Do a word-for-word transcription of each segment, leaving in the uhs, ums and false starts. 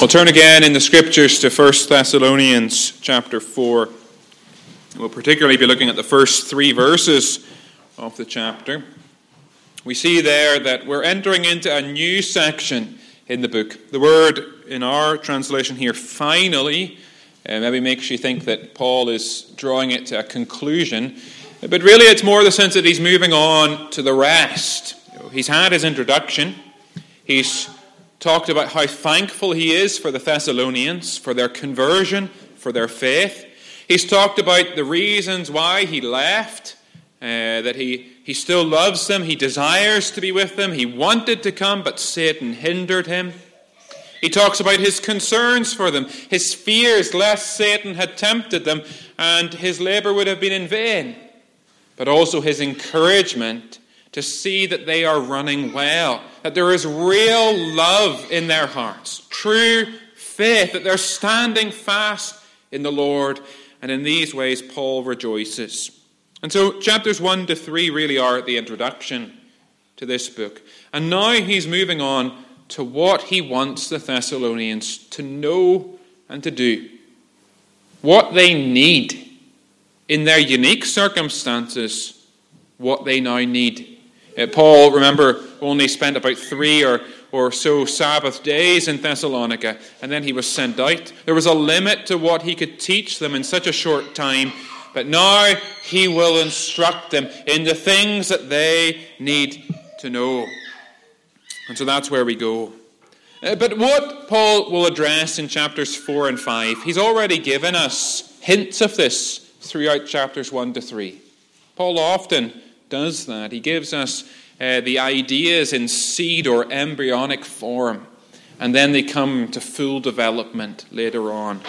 We'll turn again in the Scriptures to First Thessalonians chapter four. We'll particularly be looking at the first three verses of the chapter. We see there that we're entering into a new section in the book. The word in our translation here, finally, uh, maybe makes you think that Paul is drawing it to a conclusion. But really it's more the sense that he's moving on to the rest. He's had his introduction. He's talked about how thankful he is for the Thessalonians, for their conversion, for their faith. He's talked about the reasons why he left, uh, that he, he still loves them, he desires to be with them, he wanted to come, but Satan hindered him. He talks about his concerns for them, his fears lest Satan had tempted them and his labor would have been in vain, but also his encouragement to see that they are running well, that there is real love in their hearts, true faith, that they're standing fast in the Lord. And in these ways, Paul rejoices. And so chapters one to three really are the introduction to this book. And now he's moving on to what he wants the Thessalonians to know and to do. What they need in their unique circumstances, what they now need. Uh, Paul, remember, only spent about three or, or so Sabbath days in Thessalonica, and then he was sent out. There was a limit to what he could teach them in such a short time, but now he will instruct them in the things that they need to know. And so that's where we go. Uh, but what Paul will address in chapters four and five, he's already given us hints of this throughout chapters one to three. Paul often does that. He gives us uh, the ideas in seed or embryonic form, and then they come to full development later on.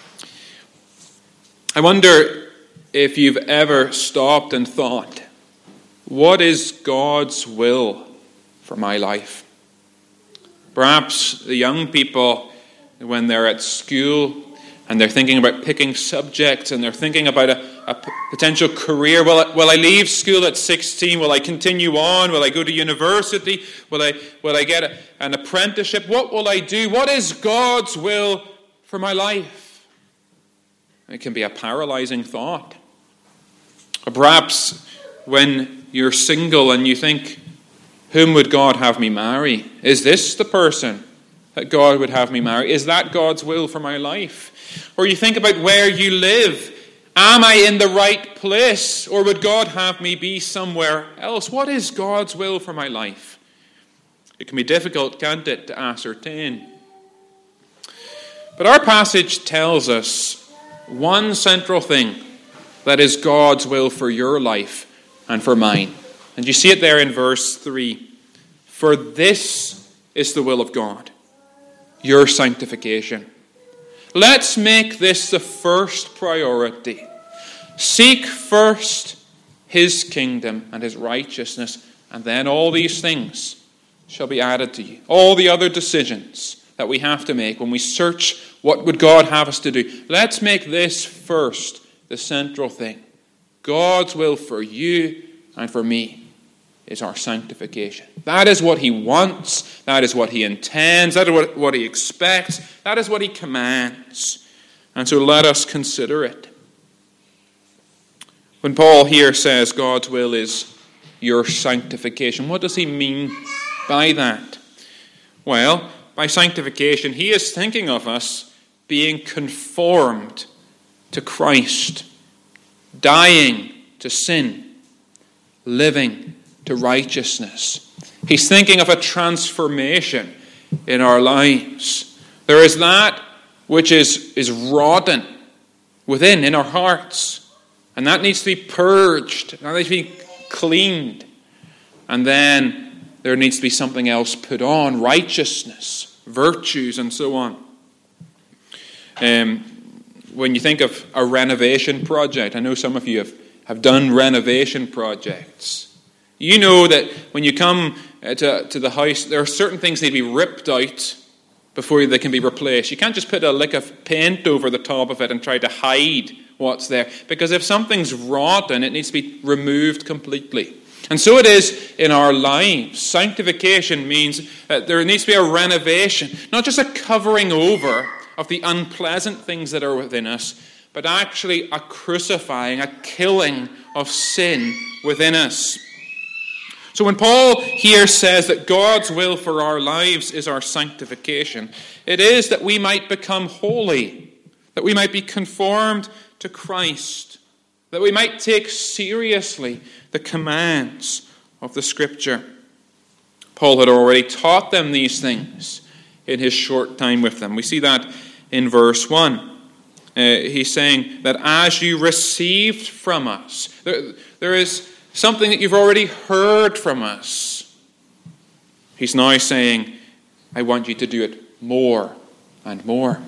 I wonder if you've ever stopped and thought, what is God's will for my life? Perhaps the young people, when they're at school and they're thinking about picking subjects and they're thinking about a, a p- potential career. Will I, will I leave school at sixteen? Will I continue on? Will I go to university? Will I, will I get a, an apprenticeship? What will I do? What is God's will for my life? It can be a paralyzing thought. Or perhaps when you're single and you think, whom would God have me marry? Is this the person that God would have me marry? Is that God's will for my life? Or you think about where you live. Am I in the right place? Or would God have me be somewhere else? What is God's will for my life? It can be difficult, can't it, to ascertain. But our passage tells us one central thing that is God's will for your life and for mine. And you see it there in verse three. For this is the will of God, your sanctification. Let's make this the first priority. Seek first his kingdom and his righteousness, and then all these things shall be added to you. All the other decisions that we have to make when we search what would God have us to do. Let's make this first the central thing. God's will for you and for me is our sanctification. That is what he wants. That is what he intends. That is what, what he expects. That is what he commands. And so let us consider it. When Paul here says God's will is your sanctification, what does he mean by that? Well, by sanctification, he is thinking of us being conformed to Christ, dying to sin, living to righteousness. He's thinking of a transformation in our lives. There is that which is, is rotten within, in our hearts. And that needs to be purged. That needs to be cleaned. And then there needs to be something else put on. Righteousness, virtues, and so on. Um, when you think of a renovation project, I know some of you have, have done renovation projects. You know that when you come to, to the house, there are certain things that need to be ripped out before they can be replaced. You can't just put a lick of paint over the top of it and try to hide what's there. Because if something's rotten, it needs to be removed completely. And so it is in our lives. Sanctification means that there needs to be a renovation, not just a covering over of the unpleasant things that are within us, but actually a crucifying, a killing of sin within us. So when Paul here says that God's will for our lives is our sanctification, it is that we might become holy, that we might be conformed to Christ, that we might take seriously the commands of the Scripture. Paul had already taught them these things in his short time with them. We see that in verse one. Uh, he's saying that as you received from us, there, there is something that you've already heard from us. He's now saying, I want you to do it more and more.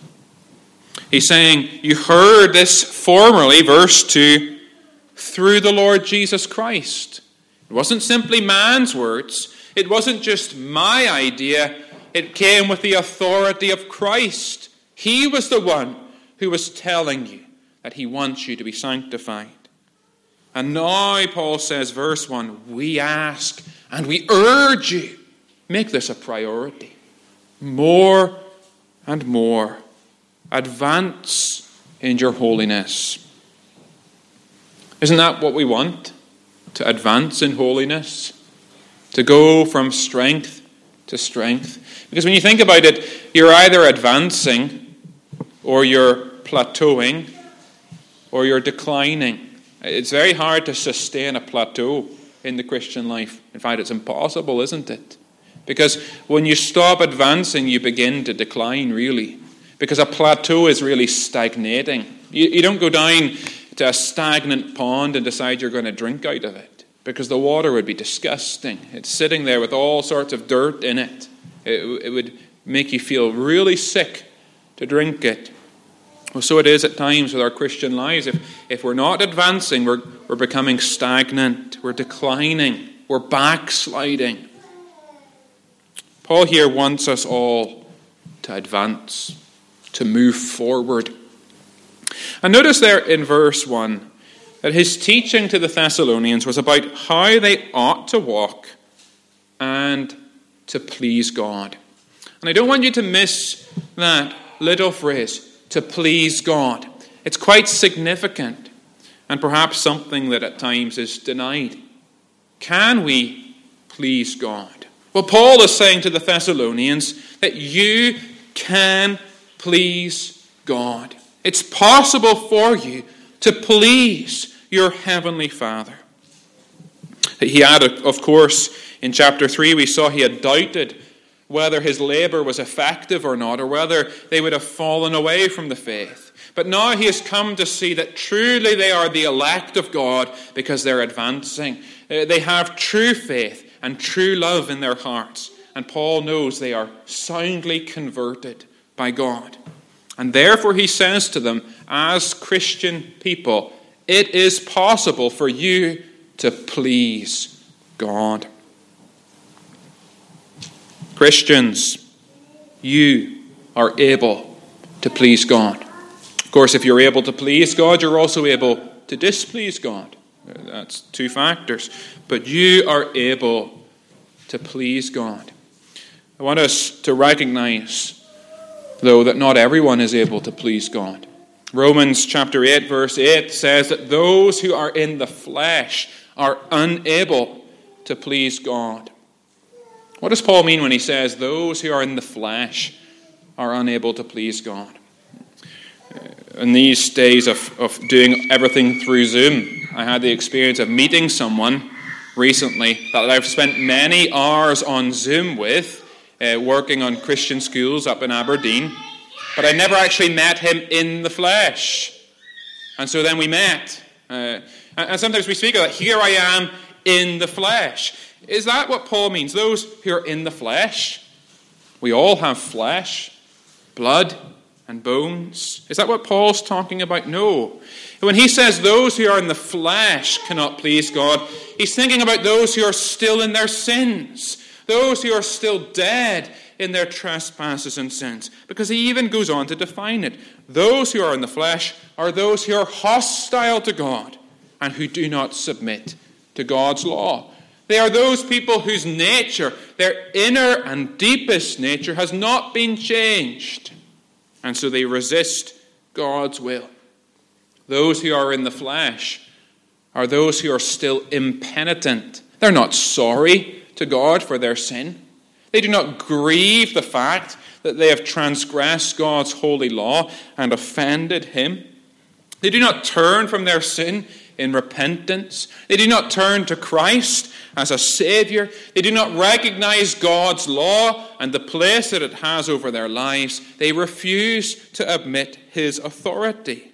He's saying, you heard this formerly, verse two, through the Lord Jesus Christ. It wasn't simply man's words. It wasn't just my idea. It came with the authority of Christ. He was the one who was telling you that he wants you to be sanctified. And now, Paul says, verse one, we ask and we urge you, make this a priority. More and more. Advance in your holiness. Isn't that what we want? To advance in holiness? To go from strength to strength? Because when you think about it, you're either advancing or you're plateauing or you're declining. It's very hard to sustain a plateau in the Christian life. In fact, it's impossible, isn't it? Because when you stop advancing, you begin to decline, really. Because a plateau is really stagnating. You, you don't go down to a stagnant pond and decide you're going to drink out of it, because the water would be disgusting. It's sitting there with all sorts of dirt in it. It, it would make you feel really sick to drink it. Well, so it is at times with our Christian lives. If, if we're not advancing, we're, we're becoming stagnant, we're declining, we're backsliding. Paul here wants us all to advance, to move forward. And notice there in verse one that his teaching to the Thessalonians was about how they ought to walk and to please God. And I don't want you to miss that little phrase, to please God. It's quite significant and perhaps something that at times is denied. Can we please God? Well, Paul is saying to the Thessalonians that you can please God. It's possible for you to please your heavenly Father. He had, of course, in chapter three, we saw he had doubted whether his labor was effective or not, or whether they would have fallen away from the faith. But now he has come to see that truly they are the elect of God because they're advancing. They have true faith and true love in their hearts. And Paul knows they are soundly converted by God. And therefore he says to them, as Christian people, it is possible for you to please God. Christians, you are able to please God. Of course, if you're able to please God, you're also able to displease God. That's two factors. But you are able to please God. I want us to recognize, though, that not everyone is able to please God. Romans chapter eight, verse eight says that those who are in the flesh are unable to please God. What does Paul mean when he says those who are in the flesh are unable to please God? In these days of, of doing everything through Zoom, I had the experience of meeting someone recently that I've spent many hours on Zoom with, uh, working on Christian schools up in Aberdeen, but I never actually met him in the flesh. And so then we met. Uh, and sometimes we speak of that, here I am in the flesh. Is that what Paul means? Those who are in the flesh? We all have flesh, blood, and bones. Is that what Paul's talking about? No. When he says those who are in the flesh cannot please God, he's thinking about those who are still in their sins, those who are still dead in their trespasses and sins. Because he even goes on to define it. Those who are in the flesh are those who are hostile to God and who do not submit to to God's law. They are those people whose nature, their inner and deepest nature, has not been changed. And so they resist God's will. Those who are in the flesh are those who are still impenitent. They're not sorry to God for their sin. They do not grieve the fact that they have transgressed God's holy law and offended him. They do not turn from their sin in repentance. They do not turn to Christ as a Savior. They do not recognize God's law and the place that it has over their lives. They refuse to admit his authority.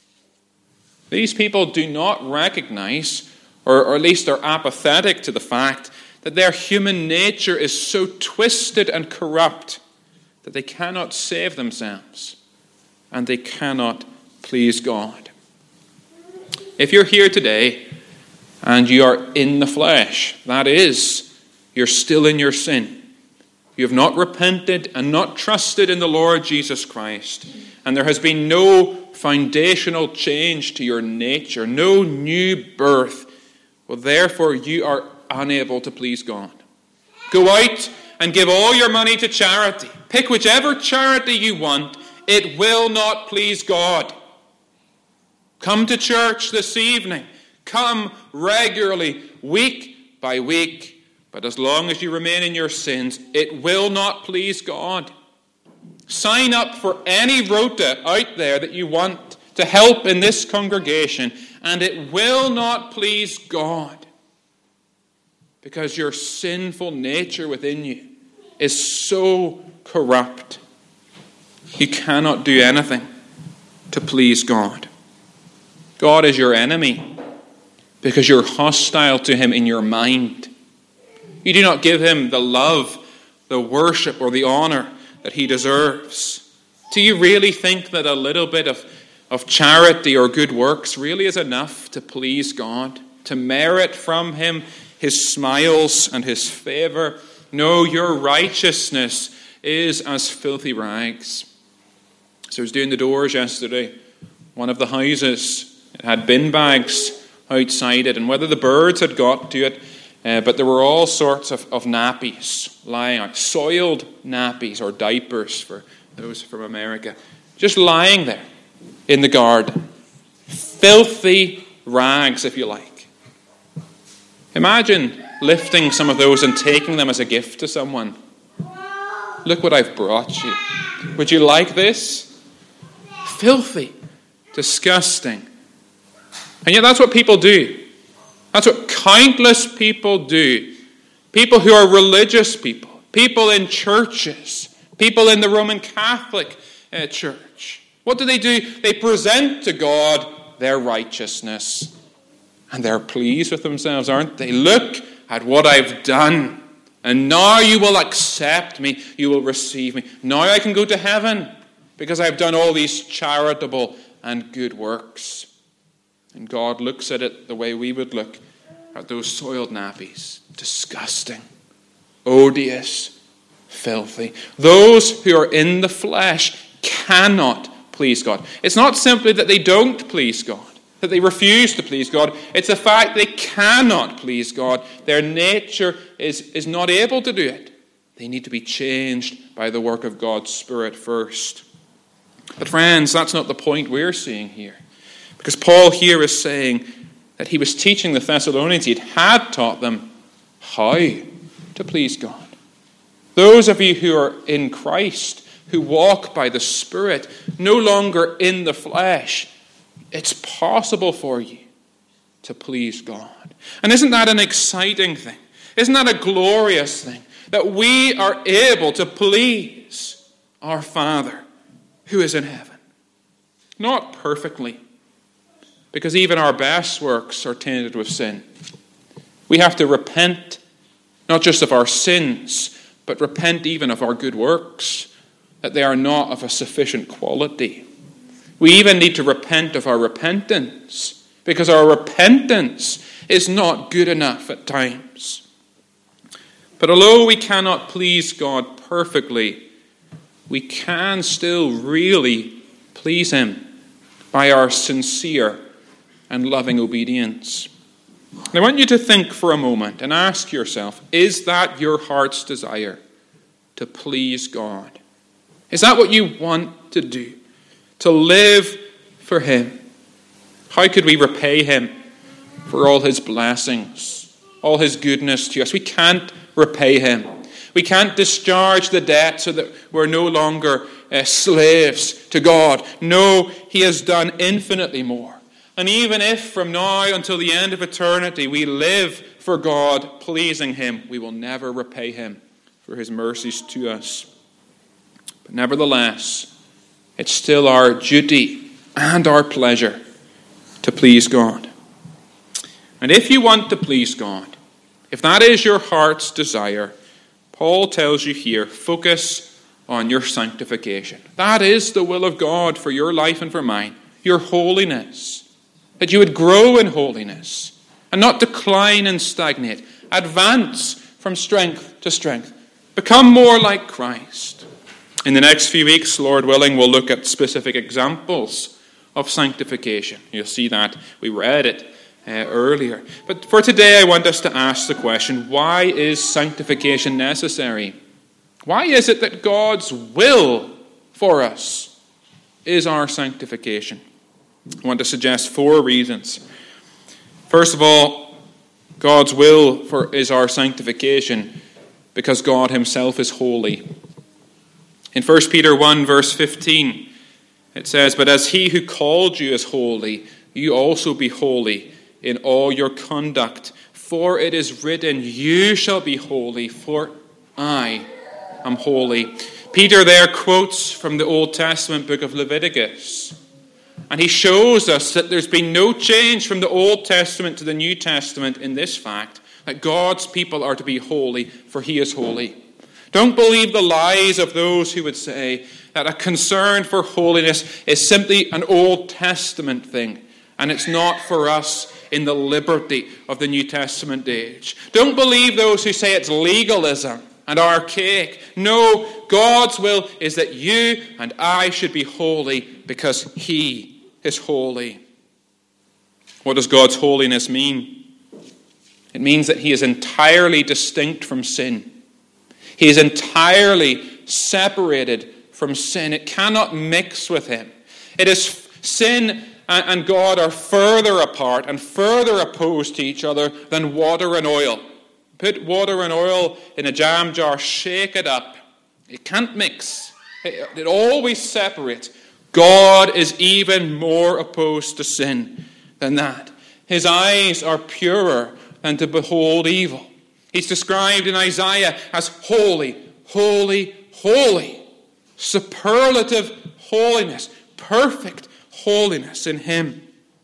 These people do not recognize, or, or at least are apathetic to the fact that their human nature is so twisted and corrupt that they cannot save themselves and they cannot please God. If you're here today and you are in the flesh, that is, you're still in your sin. You have not repented and not trusted in the Lord Jesus Christ, and there has been no foundational change to your nature, no new birth. Well, therefore, you are unable to please God. Go out and give all your money to charity. Pick whichever charity you want. It will not please God. Come to church this evening. Come regularly, week by week. But as long as you remain in your sins, it will not please God. Sign up for any rota out there that you want to help in this congregation, and it will not please God. Because your sinful nature within you is so corrupt. You cannot do anything to please God. God is your enemy because you're hostile to him in your mind. You do not give him the love, the worship, or the honor that he deserves. Do you really think that a little bit of, of charity or good works really is enough to please God, to merit from him his smiles and his favor? No, your righteousness is as filthy rags. So I was doing the doors yesterday. One of the houses, it had bin bags outside it, and whether the birds had got to it, uh, but there were all sorts of, of nappies lying out, soiled nappies or diapers for those from America, just lying there in the garden. Filthy rags, if you like. Imagine lifting some of those and taking them as a gift to someone. Look what I've brought you. Would you like this? Filthy. Disgusting. And yet that's what people do. That's what countless people do. People who are religious people. People in churches. People in the Roman Catholic uh, Church. What do they do? They present to God their righteousness. And they're pleased with themselves, aren't they? Look at what I've done. And now you will accept me. You will receive me. Now I can go to heaven because I've done all these charitable and good works. And God looks at it the way we would look at those soiled nappies. Disgusting. Odious. Filthy. Those who are in the flesh cannot please God. It's not simply that they don't please God, that they refuse to please God. It's the fact they cannot please God. Their nature is, is not able to do it. They need to be changed by the work of God's Spirit first. But friends, that's not the point we're seeing here. Because Paul here is saying that he was teaching the Thessalonians, he had taught them how to please God. Those of you who are in Christ, who walk by the Spirit, no longer in the flesh, it's possible for you to please God. And isn't that an exciting thing? Isn't that a glorious thing? That we are able to please our Father who is in heaven. Not perfectly, because even our best works are tainted with sin. We have to repent, not just of our sins, but repent even of our good works, that they are not of a sufficient quality. We even need to repent of our repentance, because our repentance is not good enough at times. But although we cannot please God perfectly, we can still really please him by our sincere and loving obedience. And I want you to think for a moment and ask yourself, is that your heart's desire, to please God? Is that what you want to do? To live for him? How could we repay him for all his blessings, all his goodness to us? We can't repay him. We can't discharge the debt so that we're no longer uh, slaves to God. No, he has done infinitely more. And even if from now until the end of eternity we live for God, pleasing him, we will never repay him for his mercies to us. But nevertheless, it's still our duty and our pleasure to please God. And if you want to please God, if that is your heart's desire, Paul tells you here, focus on your sanctification. That is the will of God for your life and for mine, your holiness. That you would grow in holiness and not decline and stagnate. Advance from strength to strength. Become more like Christ. In the next few weeks, Lord willing, we'll look at specific examples of sanctification. You'll see that. We read it uh, earlier. But for today, I want us to ask the question, why is sanctification necessary? Why is it that God's will for us is our sanctification? I want to suggest four reasons. First of all, God's will for is our sanctification because God himself is holy. In First Peter one, verse fifteen, it says, "But as he who called you is holy, you also be holy in all your conduct. For it is written, you shall be holy, for I am holy." Peter there quotes from the Old Testament book of Leviticus. And he shows us that there's been no change from the Old Testament to the New Testament in this fact, that God's people are to be holy, for he is holy. Don't believe the lies of those who would say that a concern for holiness is simply an Old Testament thing, and it's not for us in the liberty of the New Testament age. Don't believe those who say it's legalism and archaic. No, God's will is that you and I should be holy because he is holy. What does God's holiness mean? It means that he is entirely distinct from sin. He is entirely separated from sin. It cannot mix with him. It is sin and God are further apart and further opposed to each other than water and oil. Put water and oil in a jam jar, shake it up. It can't mix. It, it always separates. God is even more opposed to sin than that. His eyes are purer than to behold evil. He's described in Isaiah as holy, holy, holy. Superlative holiness, perfect holiness in him.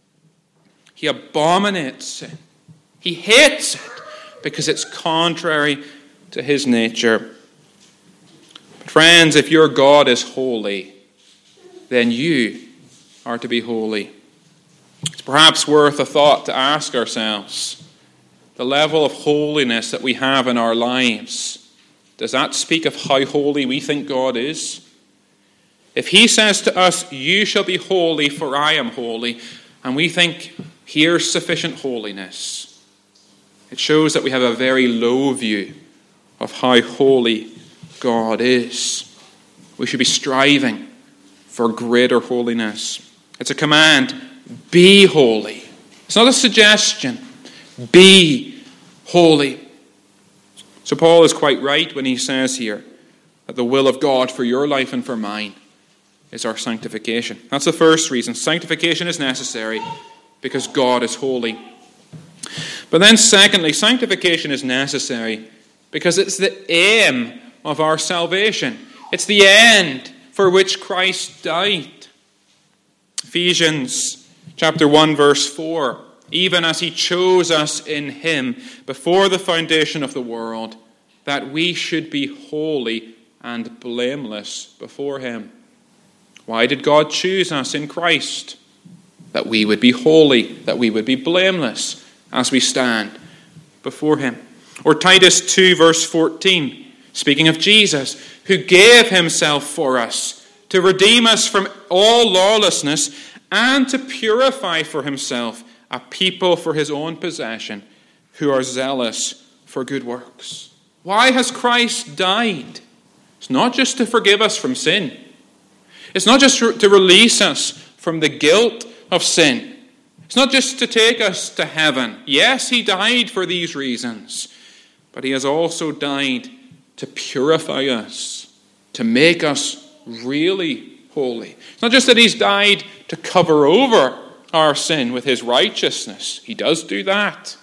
He abominates sin. He hates it because it's contrary to his nature. But friends, if your God is holy, then you are to be holy. It's perhaps worth a thought to ask ourselves, the level of holiness that we have in our lives, does that speak of how holy we think God is? If he says to us, you shall be holy, for I am holy, and we think, here's sufficient holiness, it shows that we have a very low view of how holy God is. We should be striving for greater holiness. It's a command, be holy. It's not a suggestion, be holy. So Paul is quite right when he says here that the will of God for your life and for mine is our sanctification. That's the first reason. Sanctification is necessary because God is holy. But then secondly, sanctification is necessary because it's the aim of our salvation. It's the end for which Christ died. Ephesians chapter one verse four, even as he chose us in him before the foundation of the world, that we should be holy and blameless before him. Why did God choose us in Christ? That we would be holy, that we would be blameless as we stand before him. Or Titus two verse fourteen, speaking of Jesus, who gave himself for us to redeem us from all lawlessness and to purify for himself a people for his own possession, who are zealous for good works. Why has Christ died? It's not just to forgive us from sin. It's not just to release us from the guilt of sin. It's not just to take us to heaven. Yes, he died for these reasons, but he has also died to purify us, to make us really holy. It's not just that he's died to cover over our sin with his righteousness. He does do that.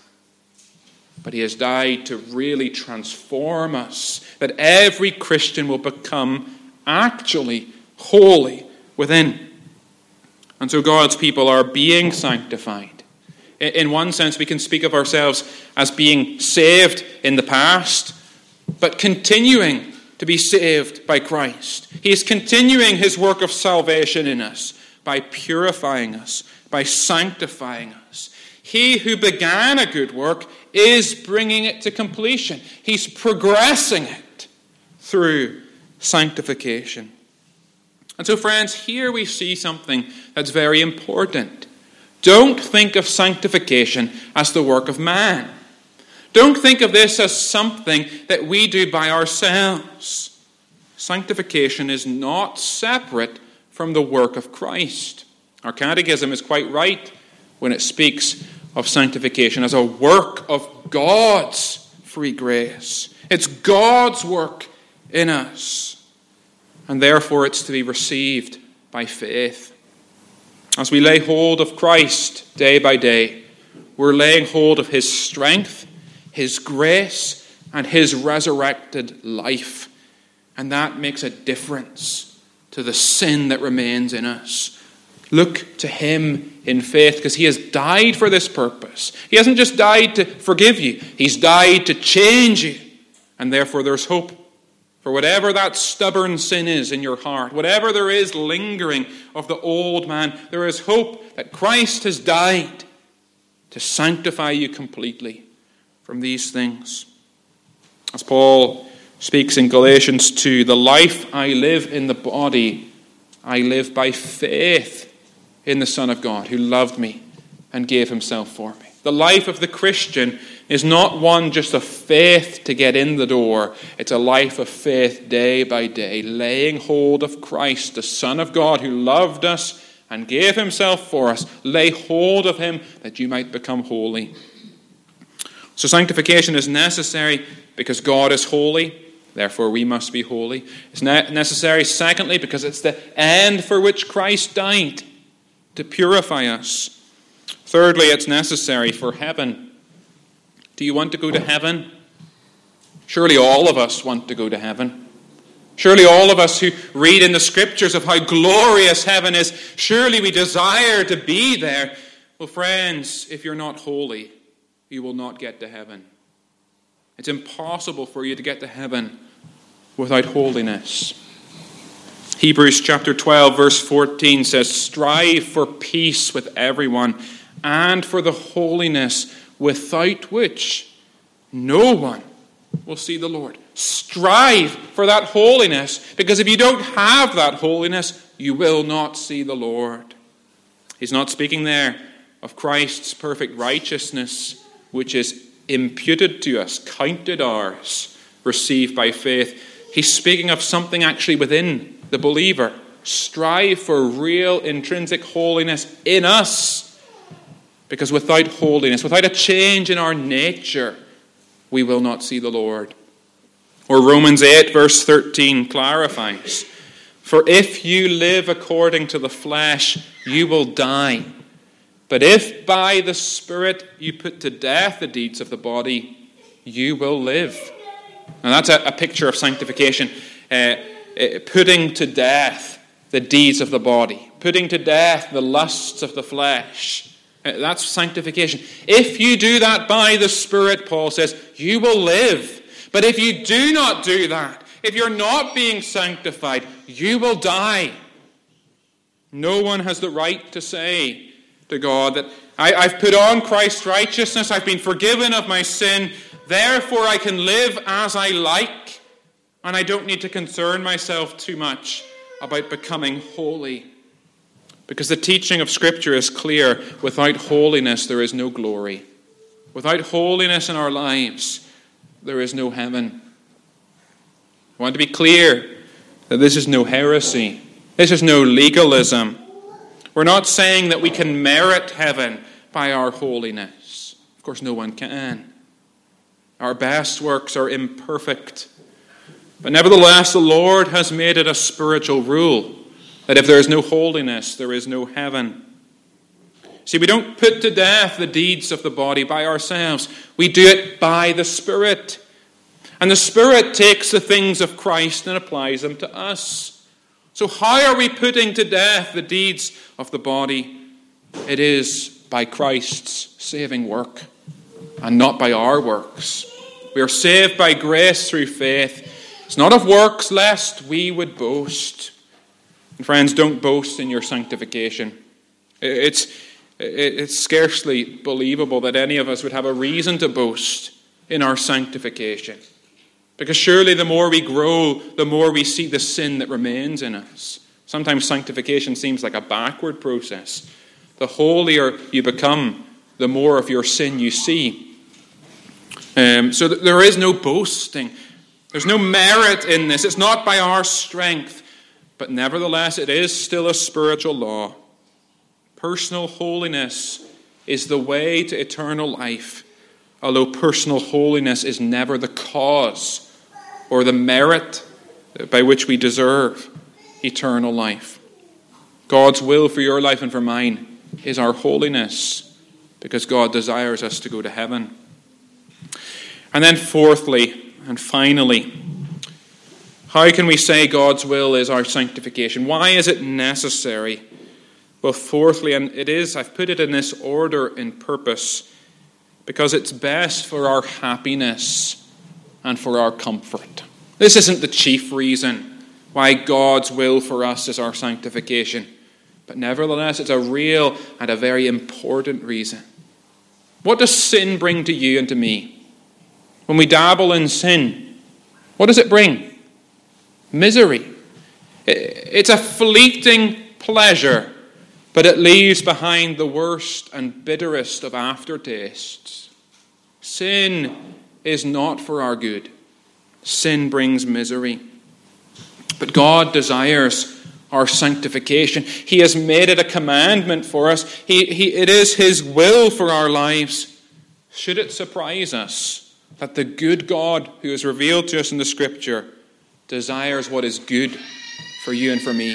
But he has died to really transform us, that every Christian will become actually holy within. And so God's people are being sanctified. In one sense, we can speak of ourselves as being saved in the past, but continuing to be saved by Christ. He is continuing his work of salvation in us by purifying us, by sanctifying us. He who began a good work is bringing it to completion. He's progressing it through sanctification. And so, friends, here we see something that's very important. Don't think of sanctification as the work of man. Don't think of this as something that we do by ourselves. Sanctification is not separate from the work of Christ. Our catechism is quite right when it speaks of sanctification as a work of God's free grace. It's God's work in us, and therefore it's to be received by faith. As we lay hold of Christ day by day, we're laying hold of his strength, his grace, and his resurrected life. And that makes a difference to the sin that remains in us. Look to him in faith, because he has died for this purpose. He hasn't just died to forgive you. He's died to change you. And therefore there's hope for whatever that stubborn sin is in your heart, whatever there is lingering of the old man, there is hope that Christ has died to sanctify you completely from these things. As Paul speaks in Galatians two, the life I live in the body, I live by faith in the Son of God who loved me and gave himself for me. The life of the Christian is not one just of faith to get in the door. It's a life of faith day by day, laying hold of Christ, the Son of God who loved us and gave himself for us. Lay hold of him that you might become holy. So sanctification is necessary because God is holy. Therefore, we must be holy. It's necessary, secondly, because it's the end for which Christ died, to purify us. Thirdly, it's necessary for heaven. Do you want to go to heaven? Surely all of us want to go to heaven. Surely all of us who read in the scriptures of how glorious heaven is, surely we desire to be there. Well, friends, if you're not holy, you will not get to heaven. It's impossible for you to get to heaven without holiness. Hebrews chapter twelve, verse fourteen says, strive for peace with everyone and for the holiness without which no one will see the Lord. Strive for that holiness, because if you don't have that holiness, you will not see the Lord. He's not speaking there of Christ's perfect righteousness, which is imputed to us, counted ours, received by faith. He's speaking of something actually within the believer. Strive for real intrinsic holiness in us, because without holiness, without a change in our nature, we will not see the Lord. Or Romans eight verse thirteen clarifies, for if you live according to the flesh, you will die. But if by the Spirit you put to death the deeds of the body, you will live. And that's a, a picture of sanctification. Uh, uh, putting to death the deeds of the body. Putting to death the lusts of the flesh. Uh, that's sanctification. If you do that by the Spirit, Paul says, you will live. But if you do not do that, if you're not being sanctified, you will die. No one has the right to say to God that I, I've put on Christ's righteousness, I've been forgiven of my sin, therefore I can live as I like, and I don't need to concern myself too much about becoming holy. Because the teaching of Scripture is clear, without holiness there is no glory. Without holiness in our lives, there is no heaven. I want to be clear that this is no heresy. This is no legalism. We're not saying that we can merit heaven by our holiness. Of course, no one can. Our best works are imperfect. But nevertheless, the Lord has made it a spiritual rule that if there is no holiness, there is no heaven. See, we don't put to death the deeds of the body by ourselves. We do it by the Spirit. And the Spirit takes the things of Christ and applies them to us. So how are we putting to death the deeds of the body? It is by Christ's saving work and not by our works. We are saved by grace through faith. It's not of works, lest we would boast. And friends, don't boast in your sanctification. It's, it's scarcely believable that any of us would have a reason to boast in our sanctification. Because surely the more we grow, the more we see the sin that remains in us. Sometimes sanctification seems like a backward process. The holier you become, the more of your sin you see. Um, so th- there is no boasting. There's no merit in this. It's not by our strength. But nevertheless, it is still a spiritual law. Personal holiness is the way to eternal life, although personal holiness is never the cause or the merit by which we deserve eternal life. God's will for your life and for mine is our holiness, because God desires us to go to heaven. And then fourthly, and finally, how can we say God's will is our sanctification? Why is it necessary? Well, fourthly, and it is, I've put it in this order in purpose, because it's best for our happiness and for our comfort. This isn't the chief reason why God's will for us is our sanctification, but nevertheless, it's a real and a very important reason. What does sin bring to you and to me? When we dabble in sin, what does it bring? Misery. It's a fleeting pleasure, but it leaves behind the worst and bitterest of aftertastes. Sin is not for our good. Sin brings misery. But God desires our sanctification. He has made it a commandment for us. He, he, it is His will for our lives. Should it surprise us that the good God who is revealed to us in the Scripture desires what is good for you and for me?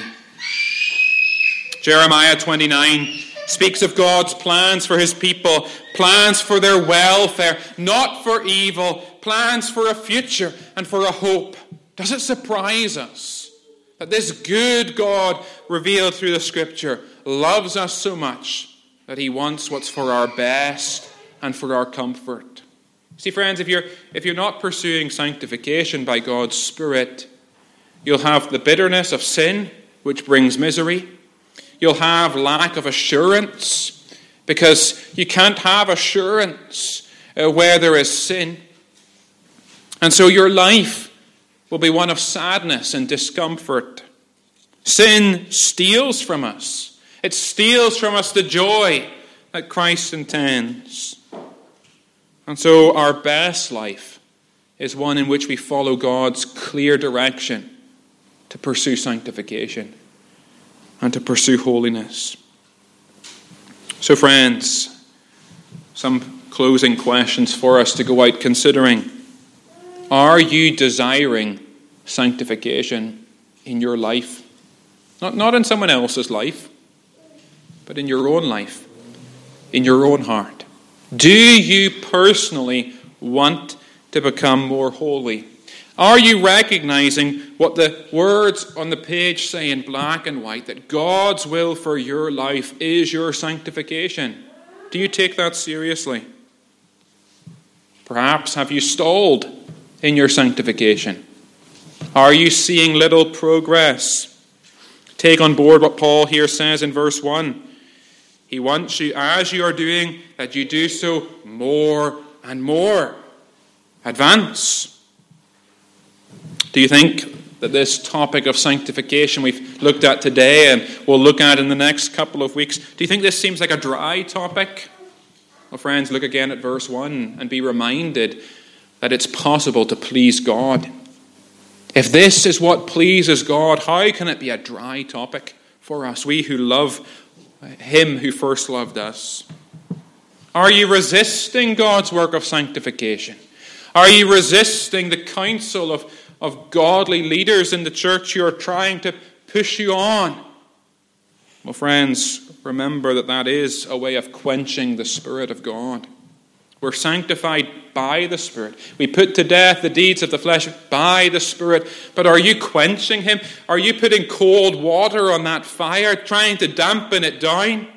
Jeremiah twenty-nine speaks of God's plans for His people, plans for their welfare, not for evil, plans for a future and for a hope. Does it surprise us that this good God revealed through the Scripture loves us so much that He wants what's for our best and for our comfort? See, friends, if you're, if you're not pursuing sanctification by God's Spirit, you'll have the bitterness of sin, which brings misery. You'll have lack of assurance, because you can't have assurance uh, where there is sin. And so your life will be one of sadness and discomfort. Sin steals from us. It steals from us the joy that Christ intends. And so our best life is one in which we follow God's clear direction to pursue sanctification and to pursue holiness. So friends, some closing questions for us to go out considering. Are you desiring sanctification in your life? Not, not in someone else's life, but in your own life, in your own heart. Do you personally want to become more holy? Are you recognizing what the words on the page say in black and white, that God's will for your life is your sanctification? Do you take that seriously? Perhaps have you stalled in your sanctification? Are you seeing little progress? Take on board what Paul here says in verse one. He wants you, as you are doing, that you do so more and more. Advance. Do you think that this topic of sanctification we've looked at today and we'll look at in the next couple of weeks, do you think this seems like a dry topic? Well, friends, look again at verse one and be reminded that it's possible to please God. If this is what pleases God, how can it be a dry topic for us, we who love him who first loved us? Are you resisting God's work of sanctification? Are you resisting the counsel of, of godly leaders in the church who are trying to push you on? Well, friends, remember that that is a way of quenching the Spirit of God. We're sanctified by the Spirit. We put to death the deeds of the flesh by the Spirit. But are you quenching him? Are you putting cold water on that fire, trying to dampen it down?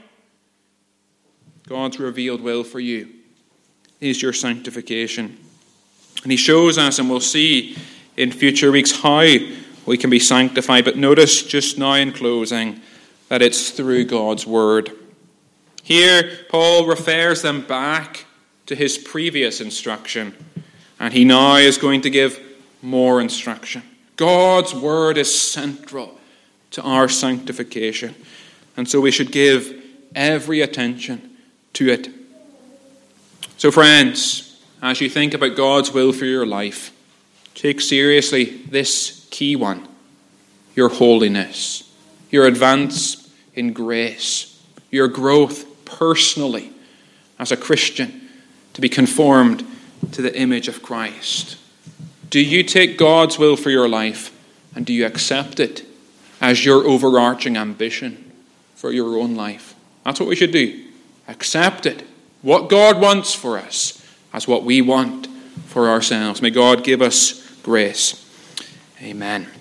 God's revealed will for you is your sanctification. And he shows us, and we'll see in future weeks, how we can be sanctified. But notice just now in closing that it's through God's word. Here, Paul refers them back to his previous instruction, and he now is going to give more instruction. God's word is central to our sanctification, and so we should give every attention to it. So friends, as you think about God's will for your life, take seriously this key one: your holiness, your advance in grace, your growth personally as a Christian to be conformed to the image of Christ. Do you take God's will for your life and do you accept it as your overarching ambition for your own life? That's what we should do. Accept it. What God wants for us as what we want for ourselves. May God give us grace. Amen.